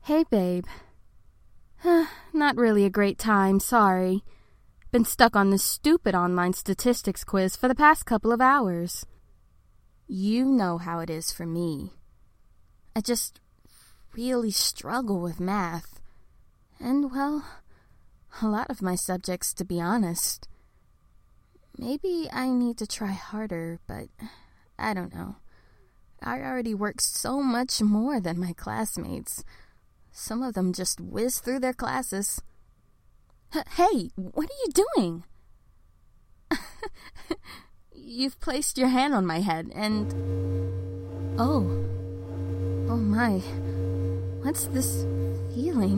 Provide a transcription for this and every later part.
Hey, babe. Not really a great time, sorry. Been stuck on this stupid online statistics quiz for the past couple of hours. You know how it is for me. I just really struggle with math. And, well, a lot of my subjects, to be honest. Maybe I need to try harder, but I don't know. I already work so much more than my classmates. Some of them just whiz through their classes. Hey, what are you doing? You've placed your hand on my head and... Oh my. What's this feeling?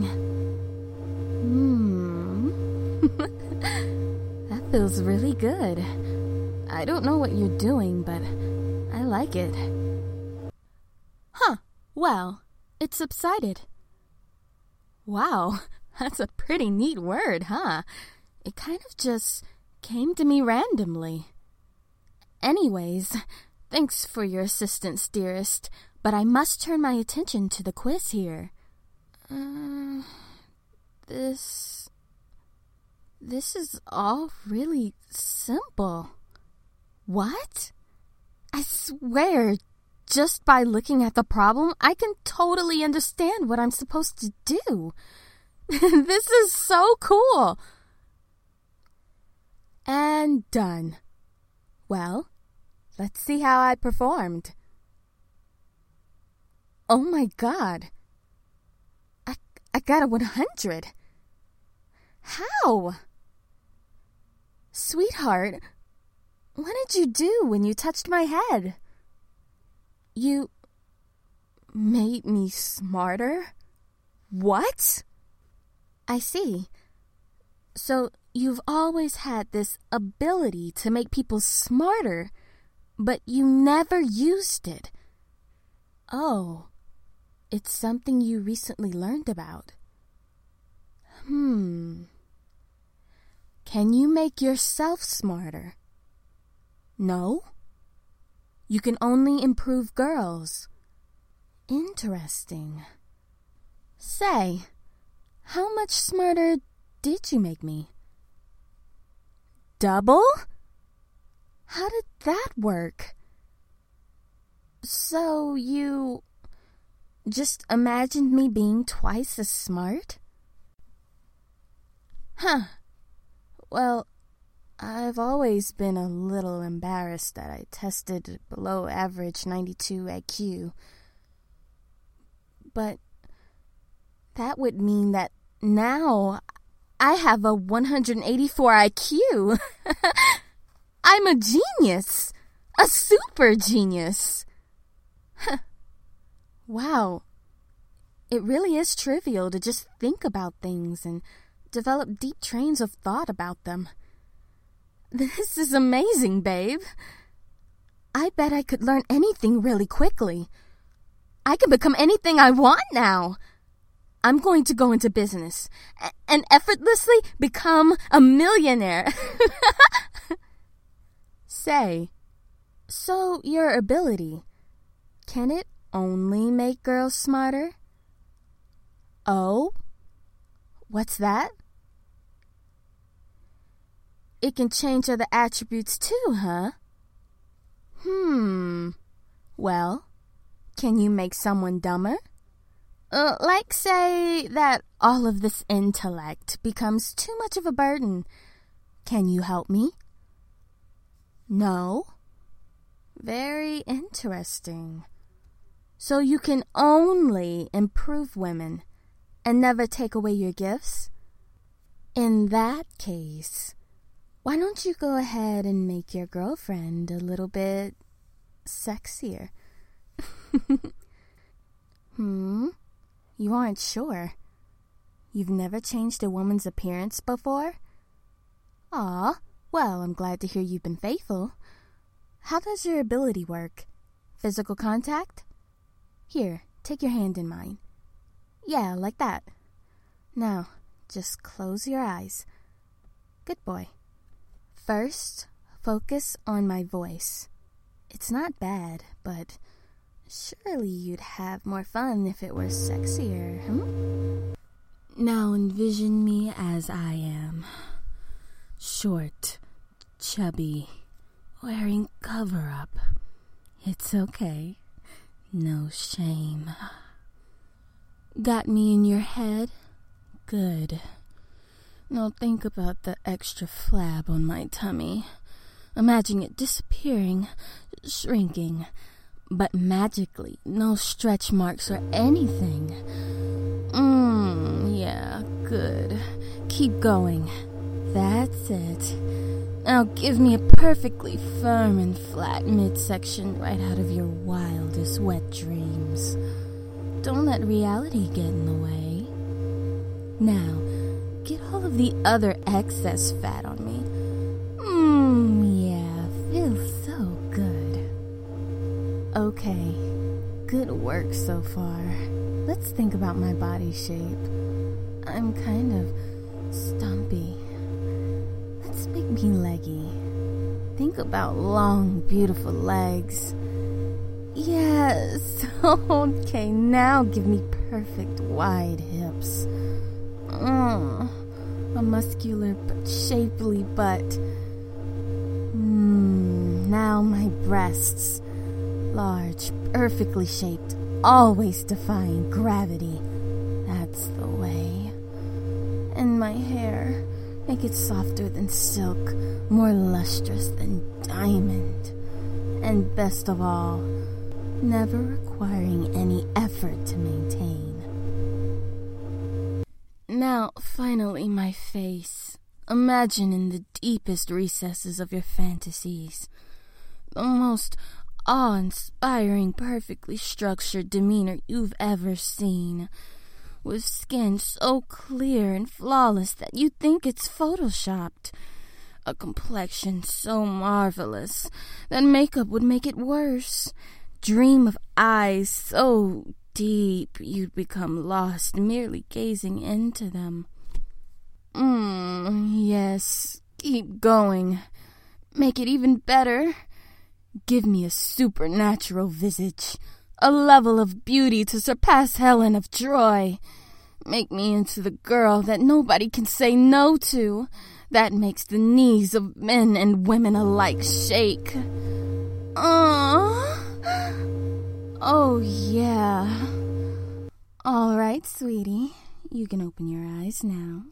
That feels really good. I don't know what you're doing, but I like it. Well, it subsided. Wow, that's a pretty neat word, huh? It kind of just came to me randomly. Anyways, thanks for your assistance, dearest, but I must turn my attention to the quiz here. This is all really simple. What? I swear, just by looking at the problem, I can totally understand what I'm supposed to do. This is so cool. And done. Well, let's see how I performed. Oh my God. I got a 100. How? Sweetheart, what did you do when you touched my head? You made me smarter? What? I see. So you've always had this ability to make people smarter, but you never used it. Oh, it's something you recently learned about. Can you make yourself smarter? No? You can only improve girls. Interesting. Say, how much smarter did you make me? Double? How did that work? So you just imagined me being twice as smart? Well, I've always been a little embarrassed that I tested below average 92 IQ. But that would mean that now I have a 184 IQ. I'm a genius. A super genius. Wow. It really is trivial to just think about things and develop deep trains of thought about them. This is amazing, babe. I bet I could learn anything really quickly. I can become anything I want now. I'm going to go into business and effortlessly become a millionaire. Say, so your ability, can it only make girls smarter? Oh? What's that? It can change other attributes too, huh? Well, can you make someone dumber? Like say that all of this intellect becomes too much of a burden. Can you help me? No? Very interesting. So you can only improve women and never take away your gifts? In that case, why don't you go ahead and make your girlfriend a little bit sexier? You aren't sure? You've never changed a woman's appearance before? Aw, well, I'm glad to hear you've been faithful. How does your ability work? Physical contact? Here, take your hand in mine. Yeah, like that. Now, just close your eyes. Good boy. First, focus on my voice. It's not bad, but Surely you'd have more fun if it were sexier, Now envision me as I am. Short, chubby, wearing cover-up. It's okay. No shame. Got me in your head? Good. Now think about the extra flab on my tummy. Imagine it disappearing, shrinking, but magically, no stretch marks or anything. Yeah, good. Keep going. That's it. Now give me a perfectly firm and flat midsection right out of your wildest wet dreams. Don't let reality get in the way. Now, get all of the other excess fat on me. Yeah, feels so good. Okay, good work so far. Let's think about my body shape. I'm kind of stumpy. Let's make me leggy. Think about long, beautiful legs. Yes. Okay, now give me perfect wide hips. A muscular but shapely butt. Now my breasts. Large, perfectly shaped, always defying gravity. That's the way. And my hair. Make it softer than silk, more lustrous than diamond. And best of all, never requiring any effort to maintain. Now, finally, my face. Imagine in the deepest recesses of your fantasies. The most awe-inspiring, perfectly structured demeanor you've ever seen. With skin so clear and flawless that you think it's photoshopped. A complexion so marvelous that makeup would make it worse. Dream of eyes so deep you'd become lost merely gazing into them. Yes, keep going. Make it even better. Give me a supernatural visage. A level of beauty to surpass Helen of Troy. Make me into the girl that nobody can say no to. That makes the knees of men and women alike shake. Oh, yeah. All right, sweetie. You can open your eyes now.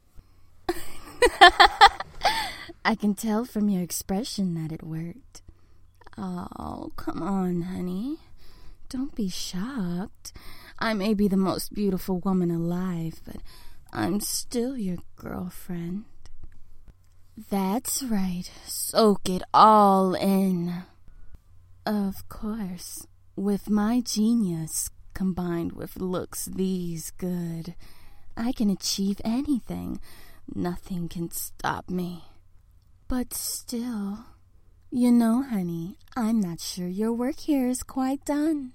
I can tell from your expression that it worked. Oh, come on, honey. Don't be shocked. I may be the most beautiful woman alive, but I'm still your girlfriend. That's right. Soak it all in. Of course, with my genius combined with looks these good, I can achieve anything. Nothing can stop me. But still, you know, honey, I'm not sure your work here is quite done.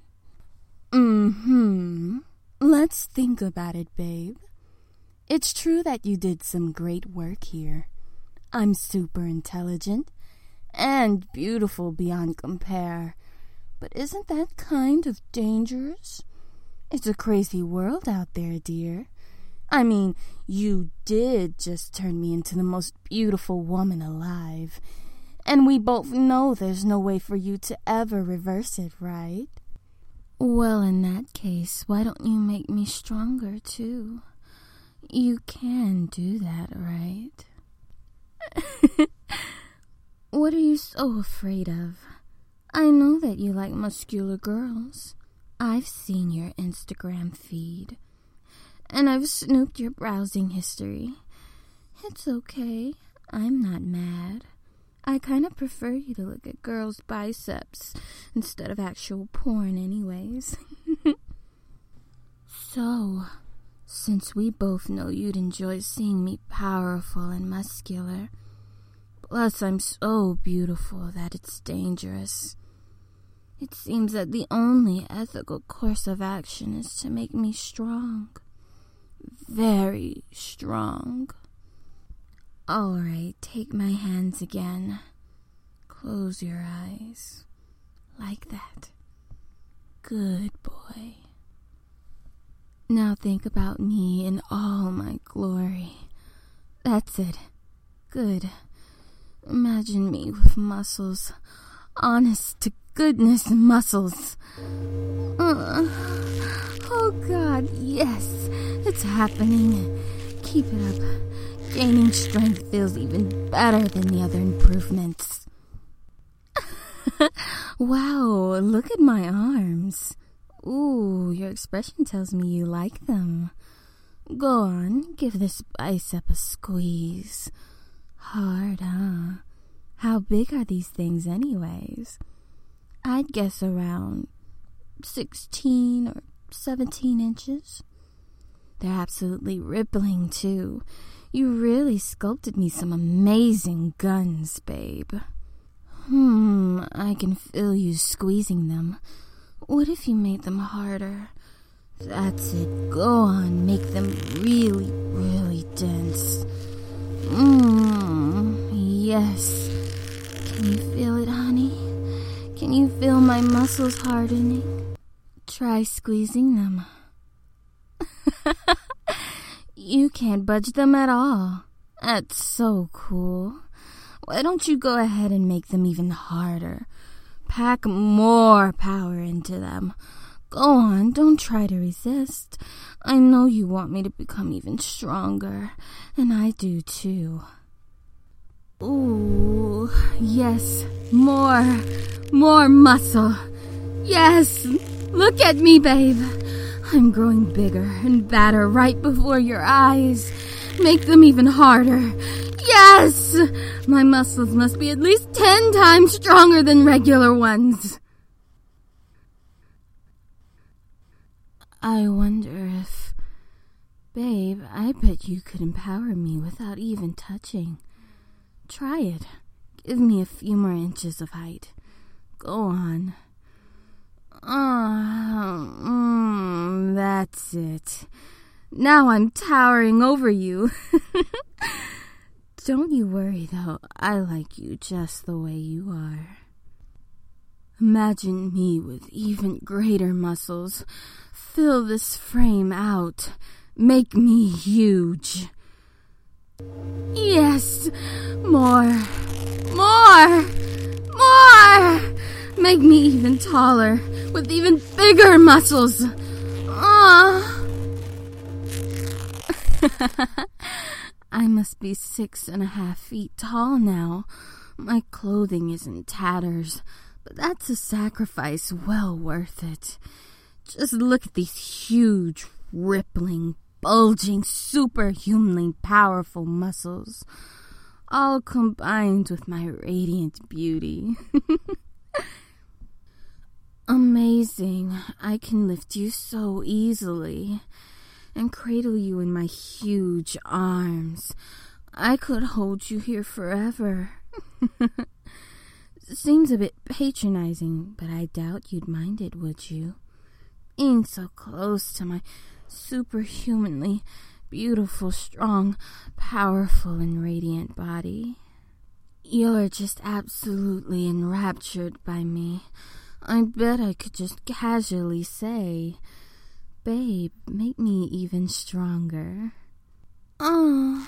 Let's think about it, babe. It's true that you did some great work here. I'm super intelligent and beautiful beyond compare. But isn't that kind of dangerous? It's a crazy world out there, dear. I mean, you did just turn me into the most beautiful woman alive. And we both know there's no way for you to ever reverse it, right? Well, in that case, why don't you make me stronger, too? You can do that, right? What are you so afraid of? I know that you like muscular girls. I've seen your Instagram feed. And I've snooped your browsing history. It's okay. I'm not mad. I kind of prefer you to look at girls' biceps instead of actual porn anyways. So, since we both know you'd enjoy seeing me powerful and muscular, plus I'm so beautiful that it's dangerous, it seems that the only ethical course of action is to make me strong. Very strong. All right, take my hands again. Close your eyes. Like that. Good boy. Now think about me in all my glory. That's it. Good. Imagine me with muscles. Honest to goodness muscles. Oh God, yes. It's happening. Keep it up. Gaining strength feels even better than the other improvements. Wow, look at my arms. Ooh, your expression tells me you like them. Go on, give this bicep a squeeze. Hard, huh? How big are these things anyways? I'd guess around 16 or 17 inches. They're absolutely rippling, too. You really sculpted me some amazing guns, babe. I can feel you squeezing them. What if you made them harder? That's it. Go on, make them really, really dense. Yes. Can you feel it, honey? Can you feel my muscles hardening? Try squeezing them. You can't budge them at all. That's so cool. Why don't you go ahead and make them even harder? Pack more power into them. Go on, don't try to resist. I know you want me to become even stronger, and I do too. Ooh, yes, more muscle. Yes, look at me, babe. I'm growing bigger and badder right before your eyes. Make them even harder. Yes! My muscles must be at least 10 times stronger than regular ones. I wonder if... Babe, I bet you could empower me without even touching. Try it. Give me a few more inches of height. Go on. That's it. Now I'm towering over you. Don't you worry, though. I like you just the way you are. Imagine me with even greater muscles. Fill this frame out. Make me huge. Yes! More! Make me even taller, with even bigger muscles. I must be 6.5 feet tall now. My clothing is in tatters, but that's a sacrifice well worth it. Just look at these huge, rippling, bulging, superhumanly powerful muscles, all combined with my radiant beauty. Amazing. I can lift you so easily and cradle you in my huge arms. I could hold you here forever. Seems a bit patronizing, but I doubt you'd mind it, would you? Being so close to my superhumanly beautiful, strong, powerful, and radiant body. You're just absolutely enraptured by me. I bet I could just casually say, "Babe, make me even stronger." Oh.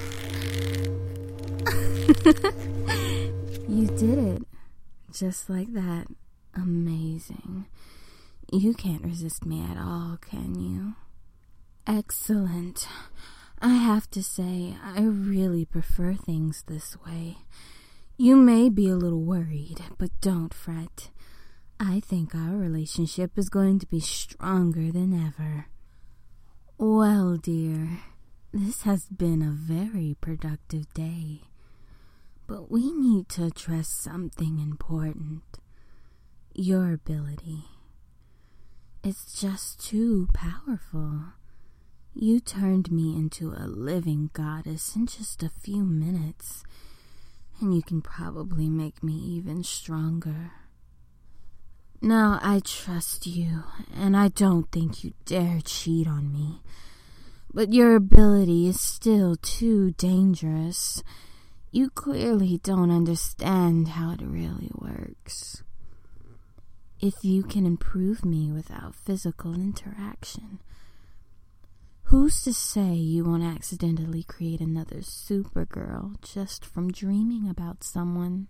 You did it. Just like that. Amazing. You can't resist me at all, can you? Excellent. I have to say, I really prefer things this way. You may be a little worried, but don't fret. I think our relationship is going to be stronger than ever. Well, dear, this has been a very productive day. But we need to address something important. Your ability. It's just too powerful. You turned me into a living goddess in just a few minutes, and you can probably make me even stronger. Now, I trust you, and I don't think you dare cheat on me. But your ability is still too dangerous. You clearly don't understand how it really works. if you can improve me without physical interaction. Who's to say you won't accidentally create another Supergirl just from dreaming about someone?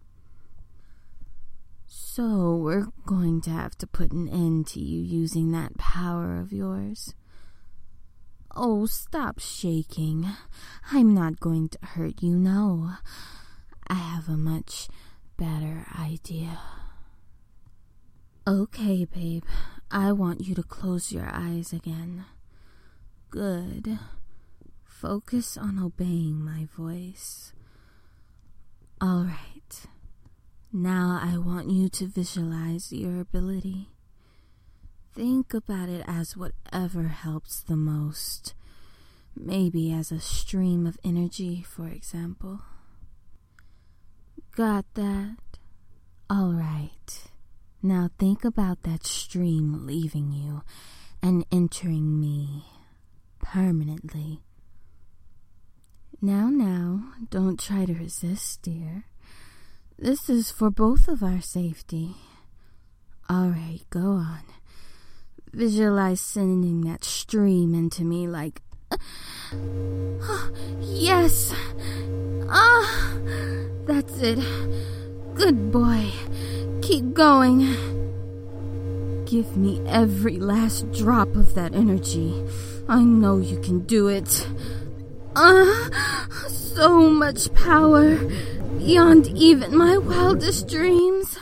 So we're going to have to put an end to you using that power of yours. Oh, stop shaking. I'm not going to hurt you, no. I have a much better idea. Okay, babe. I want you to close your eyes again. Good. Focus on obeying my voice. All right. Now I want you to visualize your ability. Think about it as whatever helps the most. Maybe as a stream of energy, for example. Got that? All right. Now think about that stream leaving you and entering me permanently. Now, don't try to resist, dear. This is for both of our safety. All right, go on. Visualize sending that stream into me like... Yes! That's it. Good boy. Keep going. Give me every last drop of that energy. I know you can do it. So much power. Beyond even my wildest dreams.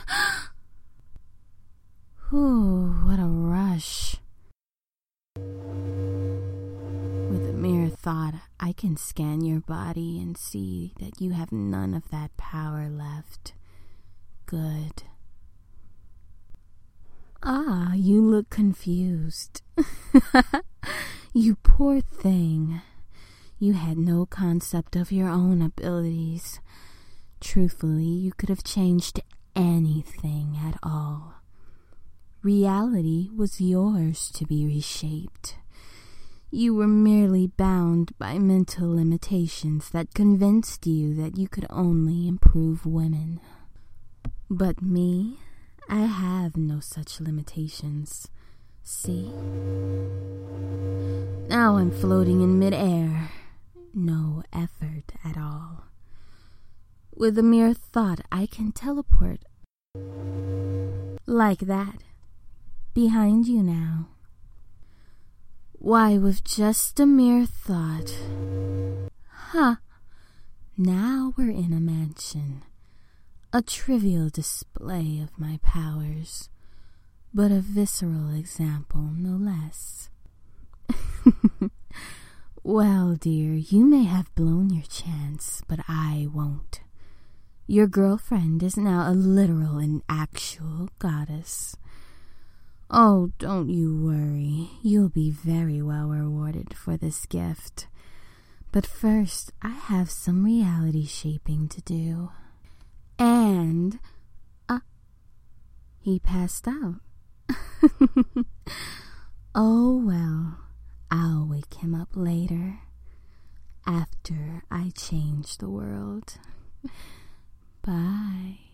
Ooh, what a rush. With a mere thought, I can scan your body and see that you have none of that power left. Good. You look confused. You poor thing. You had no concept of your own abilities. Truthfully, you could have changed anything at all. Reality was yours to be reshaped. You were merely bound by mental limitations that convinced you that you could only improve women. But me, I have no such limitations. See? Now I'm floating in midair. No effort at all. With a mere thought, I can teleport. Like that. Behind you now. Why, with just a mere thought. Now we're in a mansion. A trivial display of my powers, but a visceral example, no less. Well, dear, you may have blown your chance, but I won't. Your girlfriend is now a literal and actual goddess. Oh, don't you worry. You'll be very well rewarded for this gift. But first, I have some reality shaping to do. And, he passed out. Oh, well, I'll wake him up later, after I change the world. Bye.